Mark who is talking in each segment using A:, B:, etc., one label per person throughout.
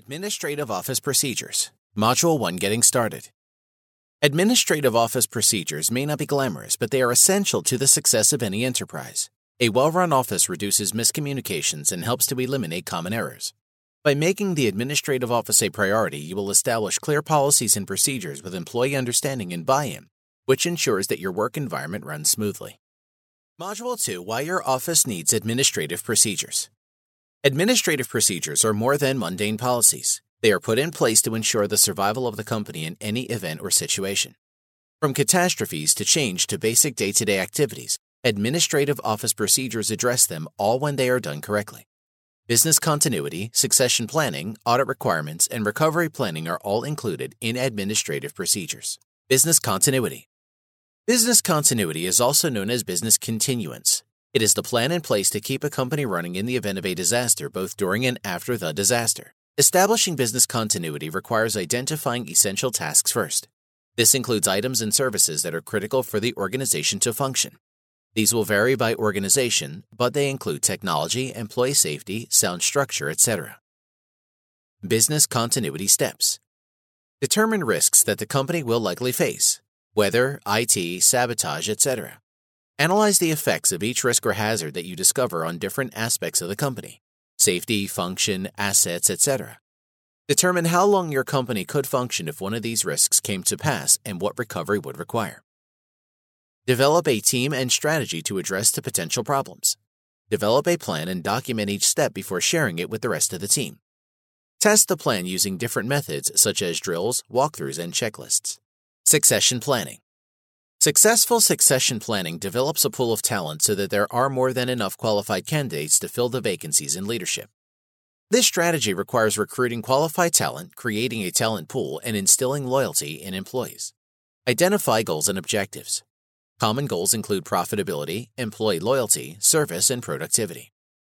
A: Administrative Office Procedures. Module 1, Getting Started. Administrative office procedures may not be glamorous, but they are essential to the success of any enterprise. A well-run office reduces miscommunications and helps to eliminate common errors. By making the administrative office a priority, you will establish clear policies and procedures with employee understanding and buy-in, which ensures that your work environment runs smoothly. Module 2, Why Your Office Needs Administrative Procedures. Administrative procedures are more than mundane policies. They are put in place to ensure the survival of the company in any event or situation. From catastrophes to change to basic day-to-day activities, administrative office procedures address them all when they are done correctly. Business continuity, succession planning, audit requirements, and recovery planning are all included in administrative procedures. Business continuity. Business continuity is also known as business continuance. It is the plan in place to keep a company running in the event of a disaster, both during and after the disaster. Establishing business continuity requires identifying essential tasks first. This includes items and services that are critical for the organization to function. These will vary by organization, but they include technology, employee safety, sound structure, etc. Business continuity steps. Determine risks that the company will likely face, weather, IT, sabotage, etc. Analyze the effects of each risk or hazard that you discover on different aspects of the company, safety, function, assets, etc. Determine how long your company could function if one of these risks came to pass and what recovery would require. Develop a team and strategy to address the potential problems. Develop a plan and document each step before sharing it with the rest of the team. Test the plan using different methods such as drills, walkthroughs, and checklists. Succession planning. Successful succession planning develops a pool of talent so that there are more than enough qualified candidates to fill the vacancies in leadership. This strategy requires recruiting qualified talent, creating a talent pool, and instilling loyalty in employees. Identify goals and objectives. Common goals include profitability, employee loyalty, service, and productivity.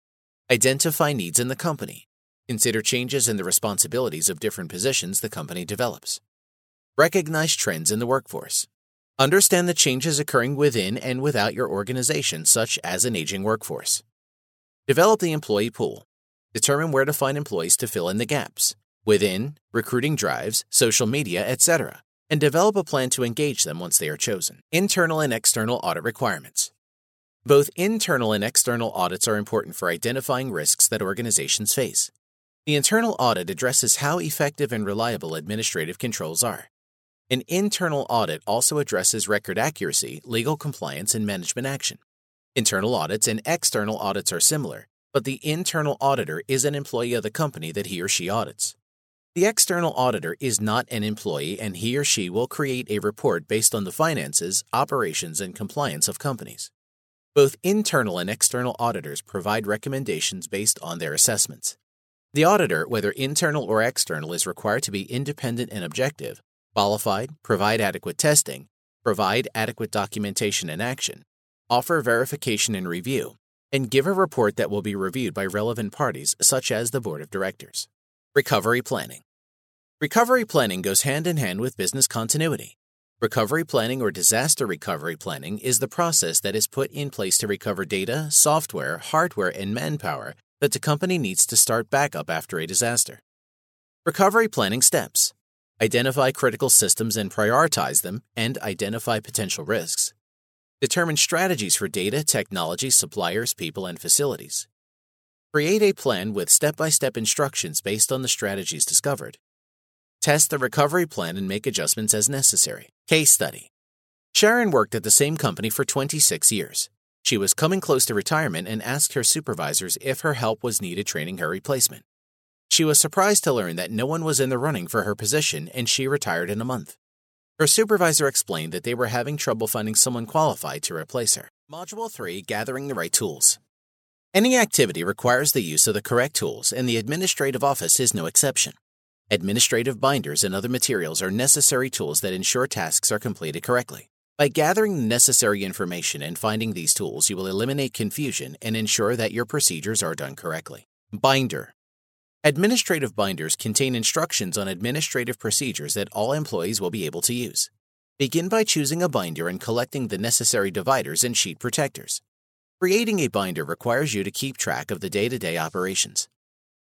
A: Identify needs in the company. Consider changes in the responsibilities of different positions the company develops. Recognize trends in the workforce. Understand the changes occurring within and without your organization, such as an aging workforce. Develop the employee pool. Determine where to find employees to fill in the gaps within, recruiting drives, social media, etc., and develop a plan to engage them once they are chosen. Internal and external audit requirements. Both internal and external audits are important for identifying risks that organizations face. The internal audit addresses how effective and reliable administrative controls are. An internal audit also addresses record accuracy, legal compliance, and management action. Internal audits and external audits are similar, but the internal auditor is an employee of the company that he or she audits. The external auditor is not an employee, and he or she will create a report based on the finances, operations, and compliance of companies. Both internal and external auditors provide recommendations based on their assessments. The auditor, whether internal or external, is required to be independent and objective, qualified, provide adequate testing, provide adequate documentation and action, offer verification and review, and give a report that will be reviewed by relevant parties such as the board of directors. Recovery planning. Recovery planning goes hand in hand with business continuity. Recovery planning or disaster recovery planning is the process that is put in place to recover data, software, hardware, and manpower that the company needs to start back up after a disaster. Recovery planning steps. Identify critical systems and prioritize them, and identify potential risks. Determine strategies for data, technology, suppliers, people, and facilities. Create a plan with step-by-step instructions based on the strategies discovered. Test the recovery plan and make adjustments as necessary. Case study. Sharon worked at the same company for 26 years. She was coming close to retirement and asked her supervisors if her help was needed training her replacement. She was surprised to learn that no one was in the running for her position, and she retired in a month. Her supervisor explained that they were having trouble finding someone qualified to replace her. Module 3, Gathering the Right Tools. Any activity requires the use of the correct tools, and the administrative office is no exception. Administrative binders and other materials are necessary tools that ensure tasks are completed correctly. By gathering the necessary information and finding these tools, you will eliminate confusion and ensure that your procedures are done correctly. Binder. Administrative binders contain instructions on administrative procedures that all employees will be able to use. Begin by choosing a binder and collecting the necessary dividers and sheet protectors. Creating a binder requires you to keep track of the day-to-day operations.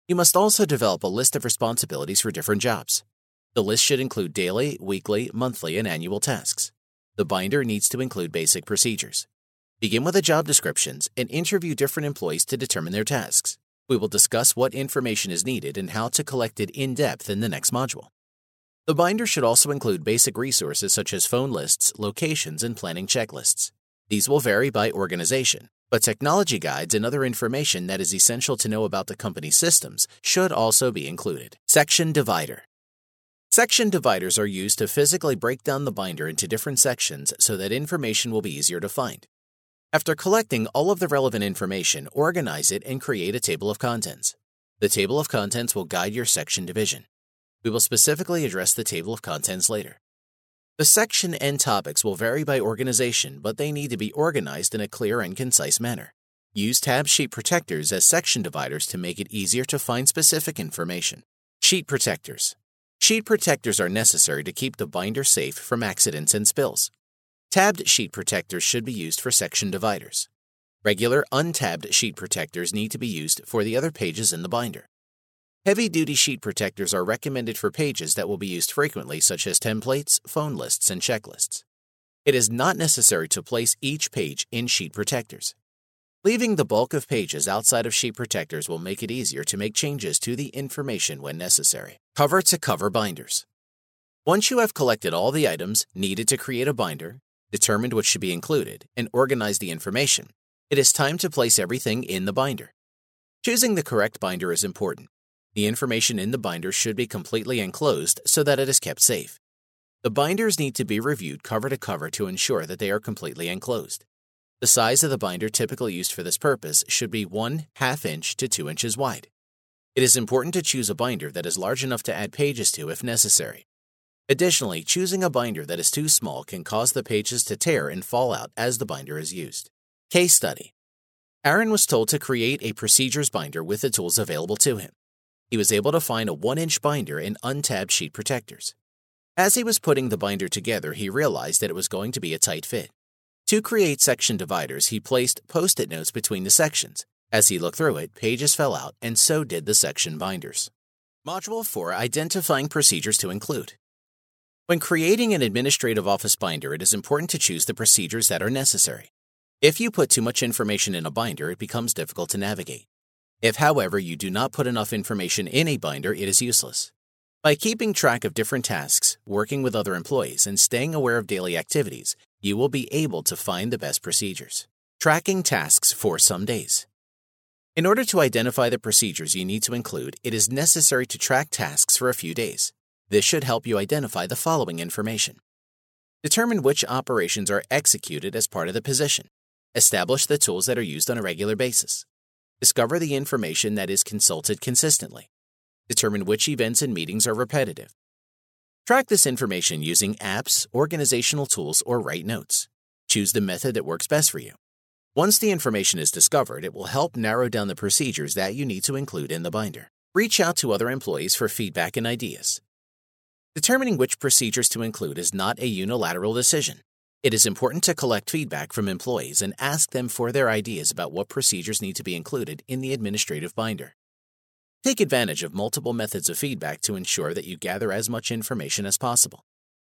A: You must also develop a list of responsibilities for different jobs. The list should include daily, weekly, monthly, and annual tasks. The binder needs to include basic procedures. Begin with the job descriptions and interview different employees to determine their tasks. We will discuss what information is needed and how to collect it in depth in the next module. The binder should also include basic resources such as phone lists, locations, and planning checklists. These will vary by organization, but technology guides and other information that is essential to know about the company's systems should also be included. Section divider. Section dividers are used to physically break down the binder into different sections so that information will be easier to find. After collecting all of the relevant information, organize it and create a table of contents. The table of contents will guide your section division. We will specifically address the table of contents later. The section and topics will vary by organization, but they need to be organized in a clear and concise manner. Use tab sheet protectors as section dividers to make it easier to find specific information. Sheet protectors. Sheet protectors are necessary to keep the binder safe from accidents and spills. Tabbed sheet protectors should be used for section dividers. Regular untabbed sheet protectors need to be used for the other pages in the binder. Heavy-duty sheet protectors are recommended for pages that will be used frequently, such as templates, phone lists, and checklists. It is not necessary to place each page in sheet protectors. Leaving the bulk of pages outside of sheet protectors will make it easier to make changes to the information when necessary. Cover-to-cover binders. Once you have collected all the items needed to create a binder, determined what should be included, and organized the information, it is time to place everything in the binder. Choosing the correct binder is important. The information in the binder should be completely enclosed so that it is kept safe. The binders need to be reviewed cover to cover to ensure that they are completely enclosed. The size of the binder typically used for this purpose should be 1/2 inch to 2 inches wide. It is important to choose a binder that is large enough to add pages to if necessary. Additionally, choosing a binder that is too small can cause the pages to tear and fall out as the binder is used. Case study. Aaron was told to create a procedures binder with the tools available to him. He was able to find a 1-inch binder and untabbed sheet protectors. As he was putting the binder together, he realized that it was going to be a tight fit. To create section dividers, he placed post-it notes between the sections. As he looked through it, pages fell out, and so did the section binders. Module 4. Identifying procedures to include. When creating an administrative office binder, it is important to choose the procedures that are necessary. If you put too much information in a binder, it becomes difficult to navigate. If, however, you do not put enough information in a binder, it is useless. By keeping track of different tasks, working with other employees, and staying aware of daily activities, you will be able to find the best procedures. Tracking tasks for some days. In order to identify the procedures you need to include, it is necessary to track tasks for a few days. This should help you identify the following information. Determine which operations are executed as part of the position. Establish the tools that are used on a regular basis. Discover the information that is consulted consistently. Determine which events and meetings are repetitive. Track this information using apps, organizational tools, or write notes. Choose the method that works best for you. Once the information is discovered, it will help narrow down the procedures that you need to include in the binder. Reach out to other employees for feedback and ideas. Determining which procedures to include is not a unilateral decision. It is important to collect feedback from employees and ask them for their ideas about what procedures need to be included in the administrative binder. Take advantage of multiple methods of feedback to ensure that you gather as much information as possible.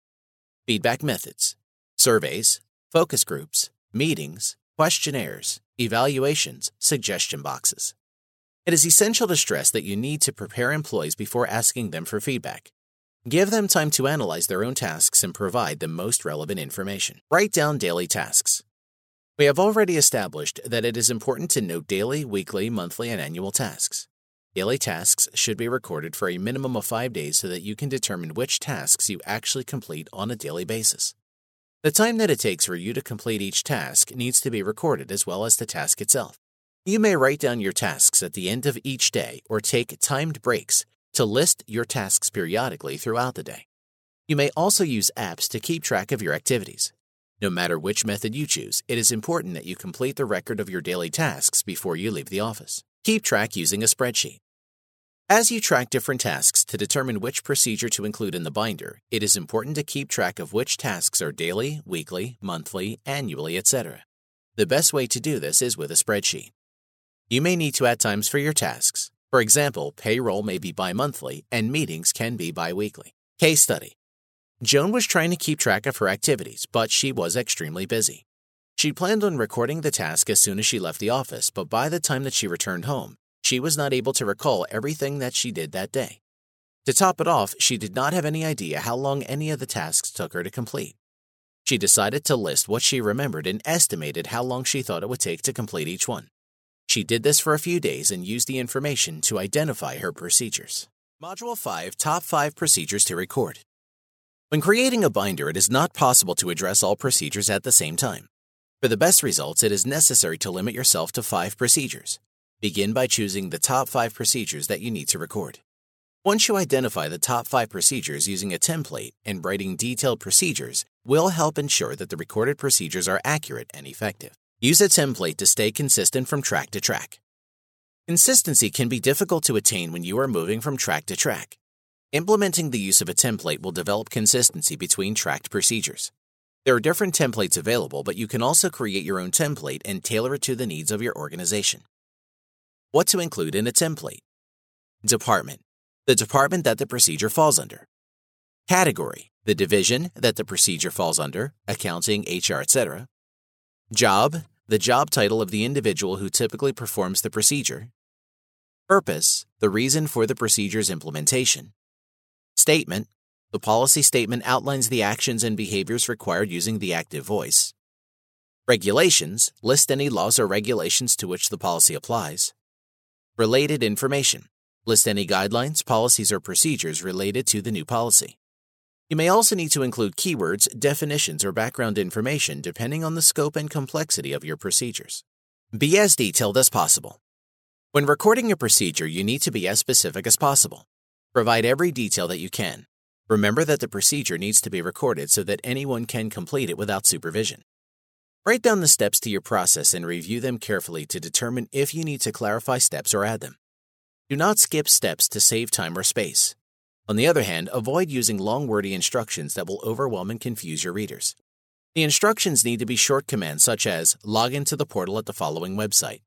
A: Feedback methods: surveys, focus groups, meetings, questionnaires, evaluations, suggestion boxes. It is essential to stress that you need to prepare employees before asking them for feedback. Give them time to analyze their own tasks and provide the most relevant information. Write down daily tasks. We have already established that it is important to note daily, weekly, monthly, and annual tasks. Daily tasks should be recorded for a minimum of 5 days so that you can determine which tasks you actually complete on a daily basis. The time that it takes for you to complete each task needs to be recorded as well as the task itself. You may write down your tasks at the end of each day or take timed breaks to list your tasks periodically throughout the day. You may also use apps to keep track of your activities. No matter which method you choose, it is important that you complete the record of your daily tasks before you leave the office. Keep track using a spreadsheet. As you track different tasks to determine which procedure to include in the binder, it is important to keep track of which tasks are daily, weekly, monthly, annually, etc. The best way to do this is with a spreadsheet. You may need to add times for your tasks. For example, payroll may be bi-monthly and meetings can be bi-weekly. Case study. Joan was trying to keep track of her activities, but she was extremely busy. She planned on recording the task as soon as she left the office, but by the time that she returned home, she was not able to recall everything that she did that day. To top it off, she did not have any idea how long any of the tasks took her to complete. She decided to list what she remembered and estimated how long she thought it would take to complete each one. She did this for a few days and used the information to identify her procedures. Module 5, Top 5 Procedures to Record. When creating a binder, it is not possible to address all procedures at the same time. For the best results, it is necessary to limit yourself to 5 procedures. Begin by choosing the top 5 procedures that you need to record. Once you identify the top 5 procedures using a template and writing detailed procedures will help ensure that the recorded procedures are accurate and effective. Use a template to stay consistent from track to track. Consistency can be difficult to attain when you are moving from track to track. Implementing the use of a template will develop consistency between tracked procedures. There are different templates available, but you can also create your own template and tailor it to the needs of your organization. What to include in a template? Department. The department that the procedure falls under. Category. The division that the procedure falls under, accounting, HR, etc. Job. The job title of the individual who typically performs the procedure. Purpose. The reason for the procedure's implementation. Statement. The policy statement outlines the actions and behaviors required using the active voice. Regulations. List any laws or regulations to which the policy applies. Related information. List any guidelines, policies, or procedures related to the new policy. You may also need to include keywords, definitions, or background information depending on the scope and complexity of your procedures. Be as detailed as possible. When recording a procedure, you need to be as specific as possible. Provide every detail that you can. Remember that the procedure needs to be recorded so that anyone can complete it without supervision. Write down the steps to your process and review them carefully to determine if you need to clarify steps or add them. Do not skip steps to save time or space. On the other hand, avoid using long, wordy instructions that will overwhelm and confuse your readers. The instructions need to be short commands such as log into the portal at the following website.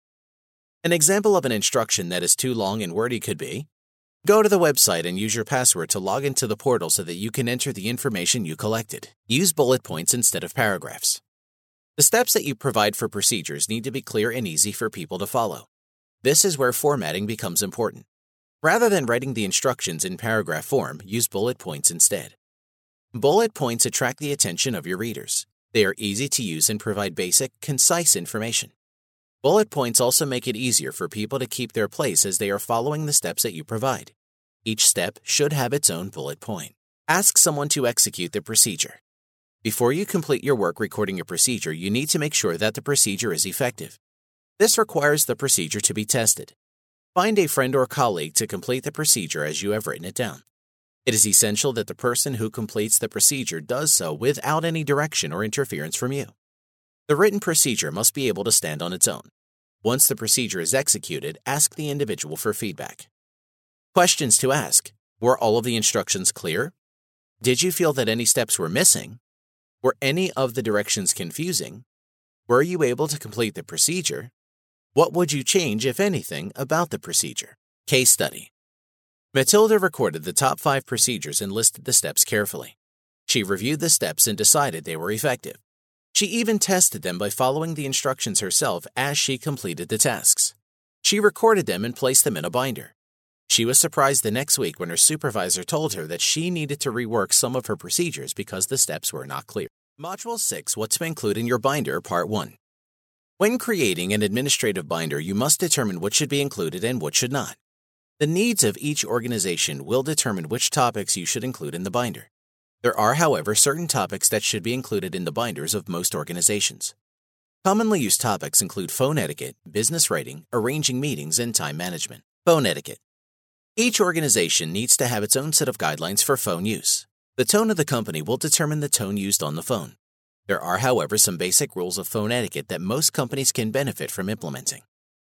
A: An example of an instruction that is too long and wordy could be, go to the website and use your password to log into the portal so that you can enter the information you collected. Use bullet points instead of paragraphs. The steps that you provide for procedures need to be clear and easy for people to follow. This is where formatting becomes important. Rather than writing the instructions in paragraph form, use bullet points instead. Bullet points attract the attention of your readers. They are easy to use and provide basic, concise information. Bullet points also make it easier for people to keep their place as they are following the steps that you provide. Each step should have its own bullet point. Ask someone to execute the procedure. Before you complete your work recording a procedure, you need to make sure that the procedure is effective. This requires the procedure to be tested. Find a friend or colleague to complete the procedure as you have written it down. It is essential that the person who completes the procedure does so without any direction or interference from you. The written procedure must be able to stand on its own. Once the procedure is executed, ask the individual for feedback. Questions to ask. Were all of the instructions clear? Did you feel that any steps were missing? Were any of the directions confusing? Were you able to complete the procedure? What would you change, if anything, about the procedure? Case study. Matilda recorded the top 5 procedures and listed the steps carefully. She reviewed the steps and decided they were effective. She even tested them by following the instructions herself as she completed the tasks. She recorded them and placed them in a binder. She was surprised the next week when her supervisor told her that she needed to rework some of her procedures because the steps were not clear. Module 6, What to Include in Your Binder, Part 1. When creating an administrative binder, you must determine what should be included and what should not. The needs of each organization will determine which topics you should include in the binder. There are, however, certain topics that should be included in the binders of most organizations. Commonly used topics include phone etiquette, business writing, arranging meetings, and time management. Phone etiquette. Each organization needs to have its own set of guidelines for phone use. The tone of the company will determine the tone used on the phone. There are, however, some basic rules of phone etiquette that most companies can benefit from implementing.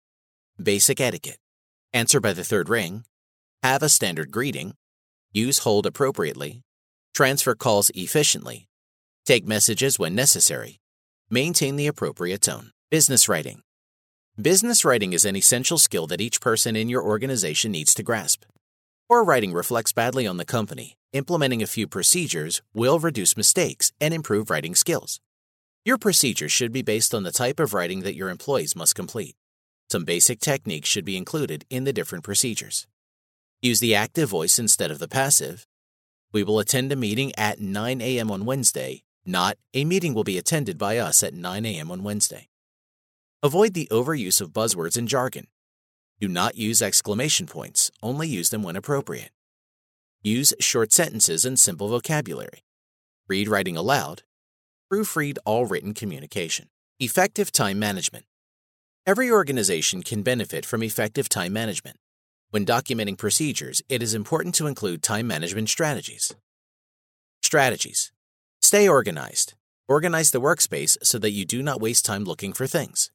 A: Basic etiquette. Answer by the third ring. Have a standard greeting. Use hold appropriately. Transfer calls efficiently. Take messages when necessary. Maintain the appropriate tone. Business writing. Business writing is an essential skill that each person in your organization needs to grasp. Poor writing reflects badly on the company. Implementing a few procedures will reduce mistakes and improve writing skills. Your procedures should be based on the type of writing that your employees must complete. Some basic techniques should be included in the different procedures. Use the active voice instead of the passive. We will attend a meeting at 9 a.m. on Wednesday, not a meeting will be attended by us at 9 a.m. on Wednesday. Avoid the overuse of buzzwords and jargon. Do not use exclamation points, only use them when appropriate. Use short sentences and simple vocabulary. Read writing aloud. Proofread all written communication. Effective time management. Every organization can benefit from effective time management. When documenting procedures, it is important to include time management strategies. Strategies. Stay organized. Organize the workspace so that you do not waste time looking for things.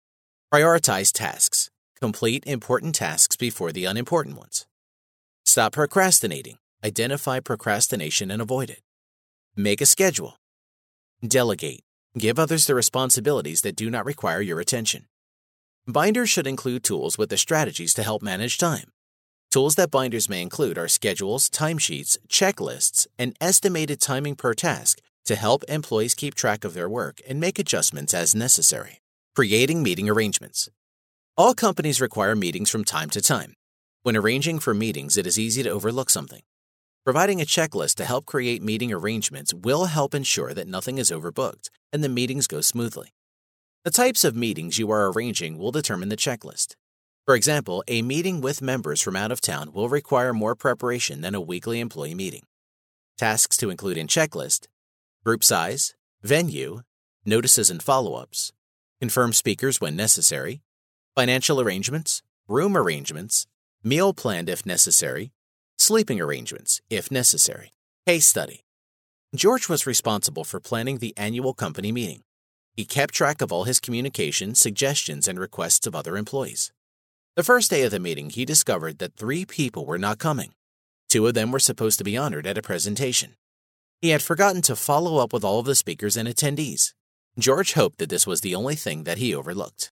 A: Prioritize tasks. Complete important tasks before the unimportant ones. Stop procrastinating. Identify procrastination and avoid it. Make a schedule. Delegate. Give others the responsibilities that do not require your attention. Binders should include tools with the strategies to help manage time. Tools that binders may include are schedules, timesheets, checklists, and estimated timing per task to help employees keep track of their work and make adjustments as necessary. Creating meeting arrangements. All companies require meetings from time to time. When arranging for meetings, it is easy to overlook something. Providing a checklist to help create meeting arrangements will help ensure that nothing is overbooked and the meetings go smoothly. The types of meetings you are arranging will determine the checklist. For example, a meeting with members from out of town will require more preparation than a weekly employee meeting. Tasks to include in checklist: group size, venue, notices and follow-ups, confirm speakers when necessary, financial arrangements, room arrangements, meal planned if necessary, sleeping arrangements if necessary. Case study. George was responsible for planning the annual company meeting. He kept track of all his communication, suggestions, and requests of other employees. The first day of the meeting, he discovered that 3 people were not coming. 2 of them were supposed to be honored at a presentation. He had forgotten to follow up with all of the speakers and attendees. George hoped that this was the only thing that he overlooked.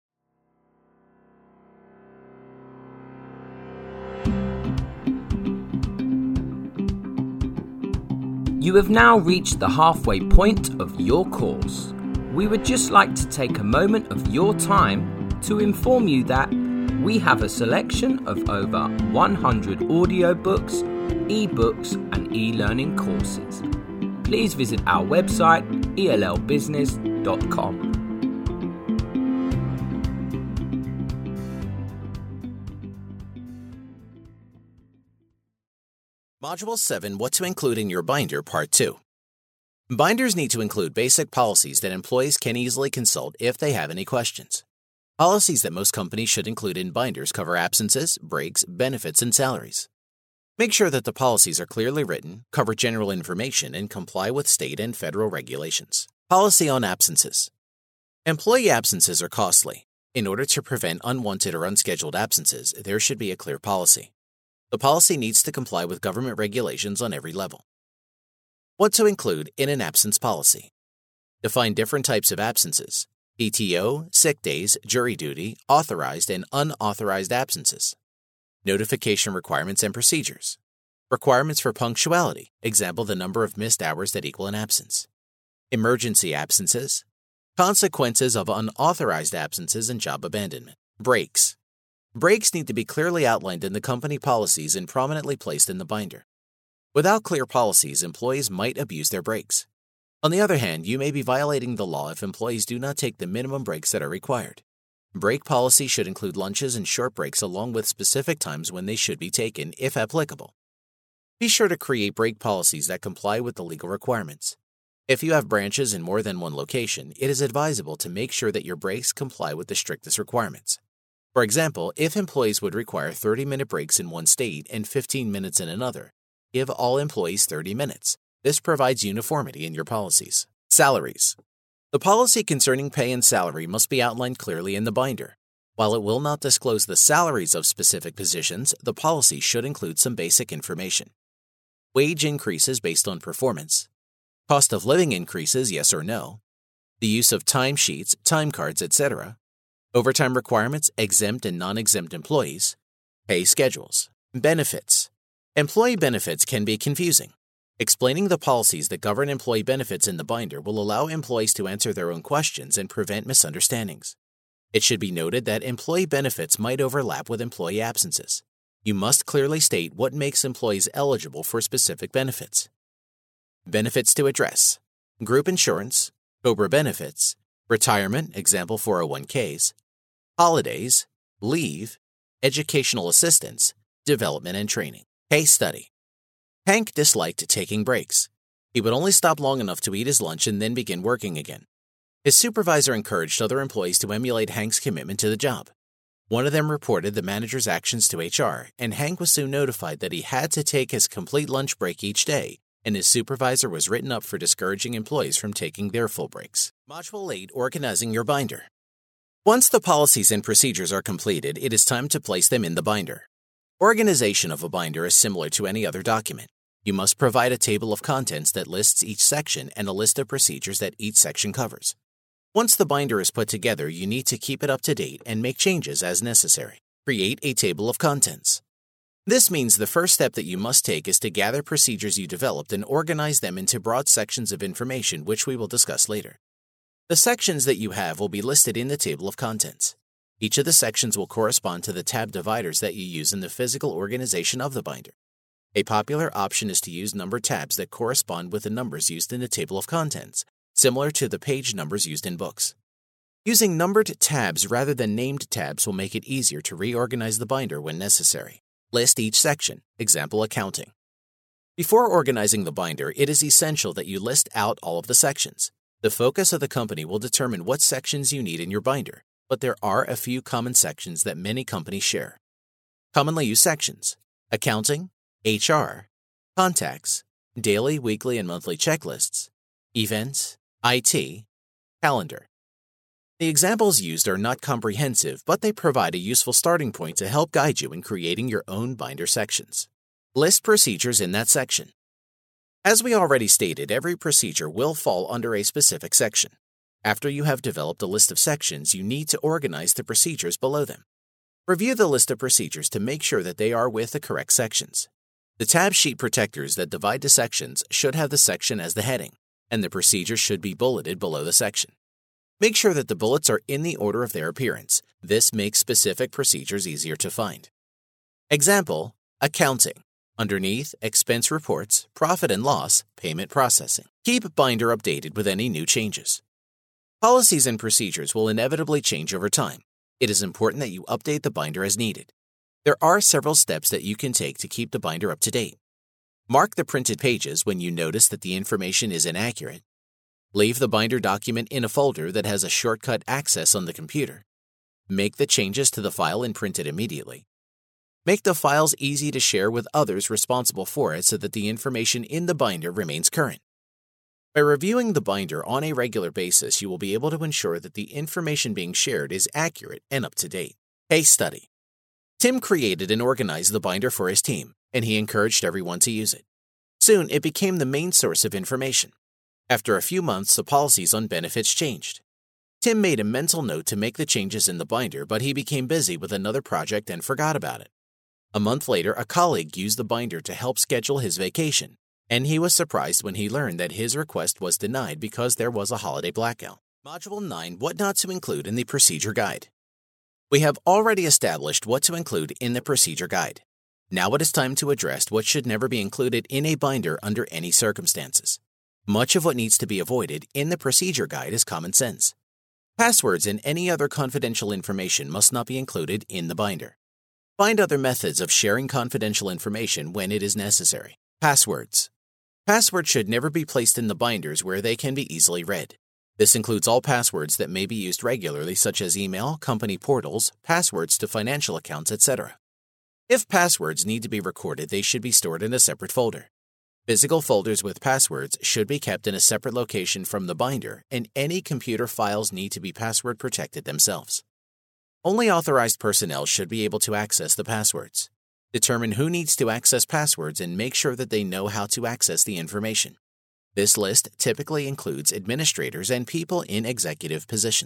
B: You have now reached the halfway point of your course. We would just like to take a moment of your time to inform you that we have a selection of over 100 audiobooks, ebooks, and e-learning courses. Please visit our website, ellbusiness.com.
A: Module 7, What to Include in Your Binder, Part 2. Binders need to include basic policies that employees can easily consult if they have any questions. Policies that most companies should include in binders cover absences, breaks, benefits, and salaries. Make sure that the policies are clearly written, cover general information, and comply with state and federal regulations. Policy on absences. Employee absences are costly. In order to prevent unwanted or unscheduled absences, there should be a clear policy. The policy needs to comply with government regulations on every level. What to include in an absence policy. Define different types of absences: PTO, sick days, jury duty, authorized and unauthorized absences. Notification requirements and procedures. Requirements for punctuality, example the number of missed hours that equal an absence. Emergency absences. Consequences of unauthorized absences and job abandonment. Breaks. Breaks need to be clearly outlined in the company policies and prominently placed in the binder. Without clear policies, employees might abuse their breaks. On the other hand, you may be violating the law if employees do not take the minimum breaks that are required. Break policy should include lunches and short breaks along with specific times when they should be taken, if applicable. Be sure to create break policies that comply with the legal requirements. If you have branches in more than one location, it is advisable to make sure that your breaks comply with the strictest requirements. For example, if employees would require 30-minute breaks in one state and 15 minutes in another, give all employees 30 minutes. This provides uniformity in your policies. Salaries. The policy concerning pay and salary must be outlined clearly in the binder. While it will not disclose the salaries of specific positions, the policy should include some basic information. Wage increases based on performance. Cost of living increases, yes or no. The use of timesheets, time cards, etc. overtime requirements, exempt and non-exempt employees, pay schedules, benefits. Employee benefits can be confusing. Explaining the policies that govern employee benefits in the binder will allow employees to answer their own questions and prevent misunderstandings. It should be noted that employee benefits might overlap with employee absences. You must clearly state what makes employees eligible for specific benefits. Benefits to address: group insurance, COBRA benefits, retirement, example 401ks, holidays, leave, educational assistance, development and training. Case study. Hank disliked taking breaks. He would only stop long enough to eat his lunch and then begin working again. His supervisor encouraged other employees to emulate Hank's commitment to the job. One of them reported the manager's actions to HR, and Hank was soon notified that he had to take his complete lunch break each day, and his supervisor was written up for discouraging employees from taking their full breaks. Module 8, Organizing your binder. Once the policies and procedures are completed, it is time to place them in the binder. Organization of a binder is similar to any other document. You must provide a table of contents that lists each section and a list of procedures that each section covers. Once the binder is put together, you need to keep it up to date and make changes as necessary. Create a table of contents. This means the first step that you must take is to gather procedures you developed and organize them into broad sections of information, which we will discuss later. The sections that you have will be listed in the table of contents. Each of the sections will correspond to the tab dividers that you use in the physical organization of the binder. A popular option is to use number tabs that correspond with the numbers used in the table of contents, similar to the page numbers used in books. Using numbered tabs rather than named tabs will make it easier to reorganize the binder when necessary. List each section, example accounting. Before organizing the binder, it is essential that you list out all of the sections. The focus of the company will determine what sections you need in your binder, but there are a few common sections that many companies share. Commonly used sections: accounting, HR, contacts, daily, weekly, and monthly checklists, events, IT, calendar. The examples used are not comprehensive, but they provide a useful starting point to help guide you in creating your own binder sections. List procedures in that section. As we already stated, every procedure will fall under a specific section. After you have developed a list of sections, you need to organize the procedures below them. Review the list of procedures to make sure that they are with the correct sections. The tab sheet protectors that divide the sections should have the section as the heading, and the procedures should be bulleted below the section. Make sure that the bullets are in the order of their appearance. This makes specific procedures easier to find. Example: accounting. Underneath, expense reports, profit and loss, payment processing. Keep binder updated with any new changes. Policies and procedures will inevitably change over time. It is important that you update the binder as needed. There are several steps that you can take to keep the binder up to date. Mark the printed pages when you notice that the information is inaccurate. Leave the binder document in a folder that has a shortcut access on the computer. Make the changes to the file and print it immediately. Make the files easy to share with others responsible for it so that the information in the binder remains current. By reviewing the binder on a regular basis, you will be able to ensure that the information being shared is accurate and up to date. Case study. Tim created and organized the binder for his team, and he encouraged everyone to use it. Soon, it became the main source of information. After a few months, the policies on benefits changed. Tim made a mental note to make the changes in the binder, but he became busy with another project and forgot about it. A month later, a colleague used the binder to help schedule his vacation, and he was surprised when he learned that his request was denied because there was a holiday blackout. Module 9, What Not to Include in the Procedure Guide. We have already established what to include in the procedure guide. Now it is time to address what should never be included in a binder under any circumstances. Much of what needs to be avoided in the procedure guide is common sense. Passwords and any other confidential information must not be included in the binder. Find other methods of sharing confidential information when it is necessary. Passwords. Passwords should never be placed in the binders where they can be easily read. This includes all passwords that may be used regularly, such as email, company portals, passwords to financial accounts, etc. If passwords need to be recorded, they should be stored in a separate folder. Physical folders with passwords should be kept in a separate location from the binder, and any computer files need to be password protected themselves. Only authorized personnel should be able to access the passwords. Determine who needs to access passwords and make sure that they know how to access the information. This list typically includes administrators and people in executive positions.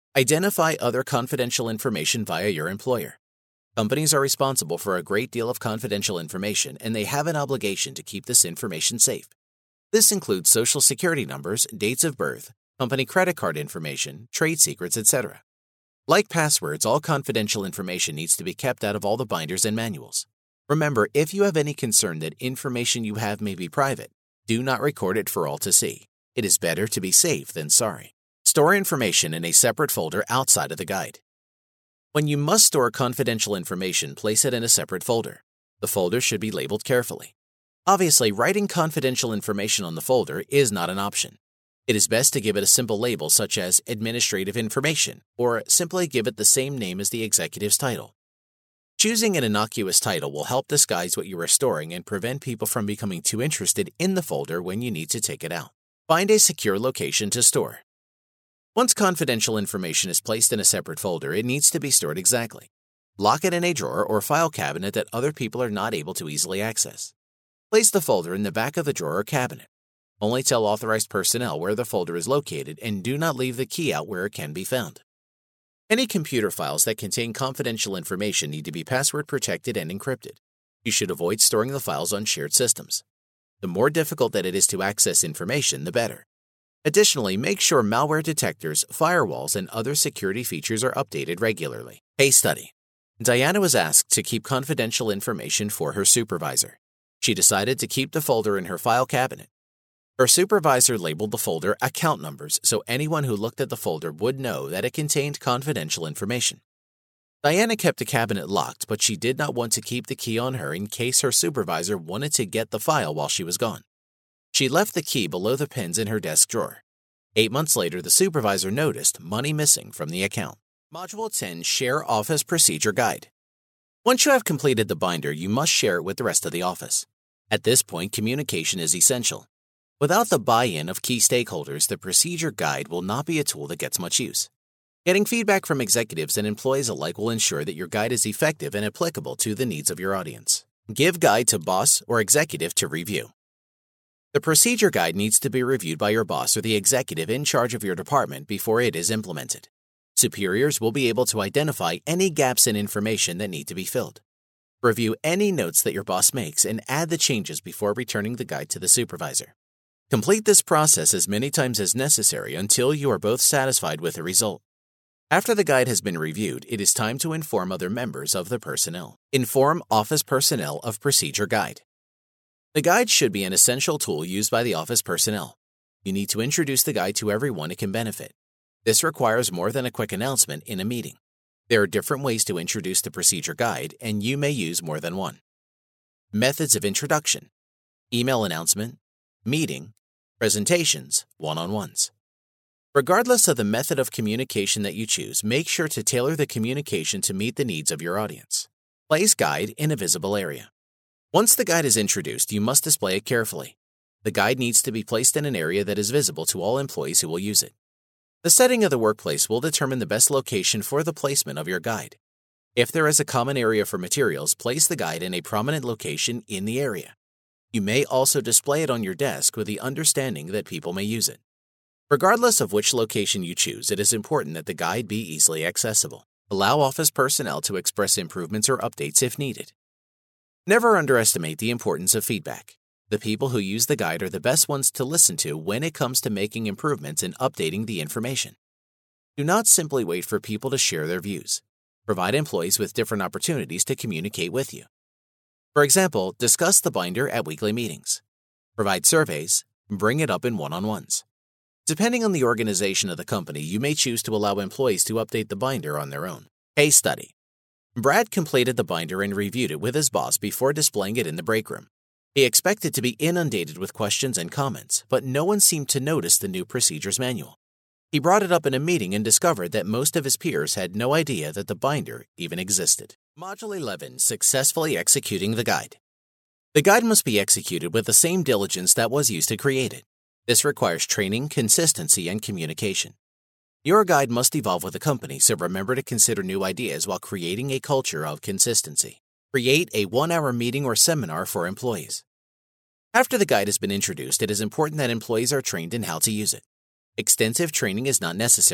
A: Identify other confidential information via your employer. Companies are responsible for a great deal of confidential information, and they have an obligation to keep this information safe. This includes social security numbers, dates of birth, company credit card information, trade secrets, etc. Like passwords, all confidential information needs to be kept out of all the binders and manuals. Remember, if you have any concern that information you have may be private, do not record it for all to see. It is better to be safe than sorry. Store information in a separate folder outside of the guide. When you must store confidential information, place it in a separate folder. The folder should be labeled carefully. Obviously, writing confidential information on the folder is not an option. It is best to give it a simple label such as administrative information, or simply give it the same name as the executive's title. Choosing an innocuous title will help disguise what you are storing and prevent people from becoming too interested in the folder when you need to take it out. Find a secure location to store. Once confidential information is placed in a separate folder, it needs to be stored exactly. Lock it in a drawer or file cabinet that other people are not able to easily access. Place the folder in the back of the drawer or cabinet. Only tell authorized personnel where the folder is located and do not leave the key out where it can be found. Any computer files that contain confidential information need to be password protected and encrypted. You should avoid storing the files on shared systems. The more difficult that it is to access information, the better. Additionally, make sure malware detectors, firewalls, and other security features are updated regularly. Case study. Diana was asked to keep confidential information for her supervisor. She decided to keep the folder in her file cabinet. Her supervisor labeled the folder account numbers so anyone who looked at the folder would know that it contained confidential information. Diana kept the cabinet locked, but she did not want to keep the key on her in case her supervisor wanted to get the file while she was gone. She left the key below the pins in her desk drawer. 8 months later, the supervisor noticed money missing from the account. Module 10, Share Office Procedure Guide. Once you have completed the binder, you must share it with the rest of the office. At this point, communication is essential. Without the buy-in of key stakeholders, the procedure guide will not be a tool that gets much use. Getting feedback from executives and employees alike will ensure that your guide is effective and applicable to the needs of your audience. Give guide to boss or executive to review. The procedure guide needs to be reviewed by your boss or the executive in charge of your department before it is implemented. Superiors will be able to identify any gaps in information that need to be filled. Review any notes that your boss makes and add the changes before returning the guide to the supervisor. Complete this process as many times as necessary until you are both satisfied with the result. After the guide has been reviewed, it is time to inform other members of the personnel. Inform office personnel of procedure guide. The guide should be an essential tool used by the office personnel. You need to introduce the guide to everyone it can benefit. This requires more than a quick announcement in a meeting. There are different ways to introduce the procedure guide, and you may use more than one. Methods of introduction: email announcement, meeting, presentations, one-on-ones. Regardless of the method of communication that you choose, make sure to tailor the communication to meet the needs of your audience. Place guide in a visible area. Once the guide is introduced, you must display it carefully. The guide needs to be placed in an area that is visible to all employees who will use it. The setting of the workplace will determine the best location for the placement of your guide. If there is a common area for materials, place the guide in a prominent location in the area. You may also display it on your desk with the understanding that people may use it. Regardless of which location you choose, it is important that the guide be easily accessible. Allow office personnel to express improvements or updates if needed. Never underestimate the importance of feedback. The people who use the guide are the best ones to listen to when it comes to making improvements and updating the information. Do not simply wait for people to share their views. Provide employees with different opportunities to communicate with you. For example, discuss the binder at weekly meetings. Provide surveys, bring it up in one-on-ones. Depending on the organization of the company, you may choose to allow employees to update the binder on their own. Case study. Brad completed the binder and reviewed it with his boss before displaying it in the break room. He expected to be inundated with questions and comments, but no one seemed to notice the new procedures manual. He brought it up in a meeting and discovered that most of his peers had no idea that the binder even existed. Module 11, Successfully Executing the Guide. The guide must be executed with the same diligence that was used to create it. This requires training, consistency, and communication. Your guide must evolve with the company, so remember to consider new ideas while creating a culture of consistency. Create a 1-hour meeting or seminar for employees. After the guide has been introduced, it is important that employees are trained in how to use it. Extensive training is not necessary.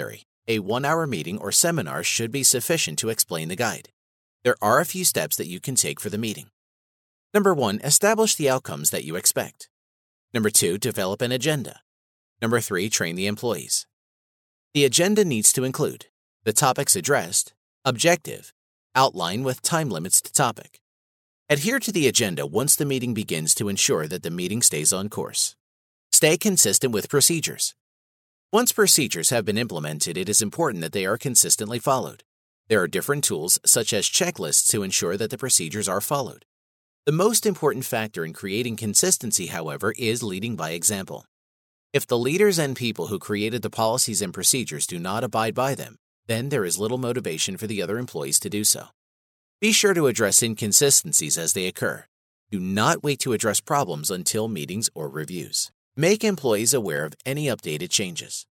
A: A 1-hour meeting or seminar should be sufficient to explain the guide. There are a few steps that you can take for the meeting. Number 1, establish the outcomes that you expect. Number 2, develop an agenda. Number 3, train the employees. The agenda needs to include the topics addressed, objective, outline with time limits to topic. Adhere to the agenda once the meeting begins to ensure that the meeting stays on course. Stay consistent with procedures. Once procedures have been implemented, it is important that they are consistently followed. There are different tools, such as checklists, to ensure that the procedures are followed. The most important factor in creating consistency, however, is leading by example. If the leaders and people who created the policies and procedures do not abide by them, then there is little motivation for the other employees to do so. Be sure to address inconsistencies as they occur. Do not wait to address problems until meetings or reviews. Make employees aware of any updated changes.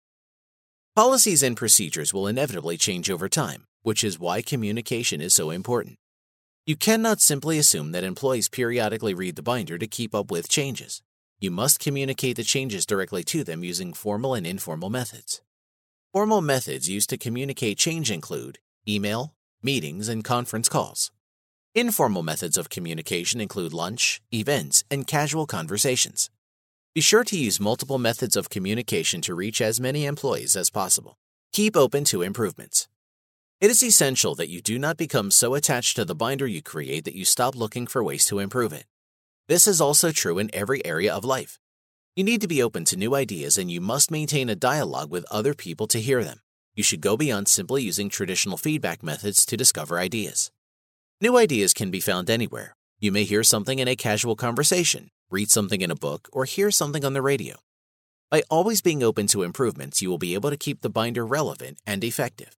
A: Policies and procedures will inevitably change over time, which is why communication is so important. You cannot simply assume that employees periodically read the binder to keep up with changes. You must communicate the changes directly to them using formal and informal methods. Formal methods used to communicate change include email, meetings, and conference calls. Informal methods of communication include lunch, events, and casual conversations. Be sure to use multiple methods of communication to reach as many employees as possible. Keep open to improvements. It is essential that you do not become so attached to the binder you create that you stop looking for ways to improve it. This is also true in every area of life. You need to be open to new ideas, and you must maintain a dialogue with other people to hear them. You should go beyond simply using traditional feedback methods to discover ideas. New ideas can be found anywhere. You may hear something in a casual conversation, read something in a book, or hear something on the radio. By always being open to improvements, you will be able to keep the binder relevant and effective.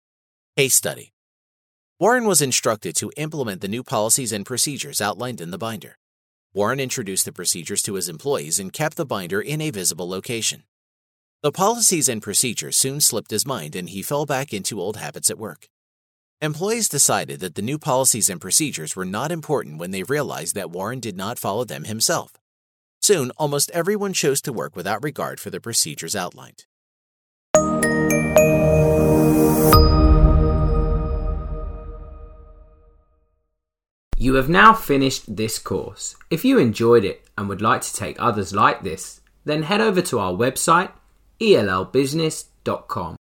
A: Case study. Warren was instructed to implement the new policies and procedures outlined in the binder. Warren introduced the procedures to his employees and kept the binder in a visible location. The policies and procedures soon slipped his mind, and he fell back into old habits at work. Employees decided that the new policies and procedures were not important when they realized that Warren did not follow them himself. Soon, almost everyone chose to work without regard for the procedures outlined.
B: You have now finished this course. If you enjoyed it and would like to take others like this, then head over to our website, ellbusiness.com.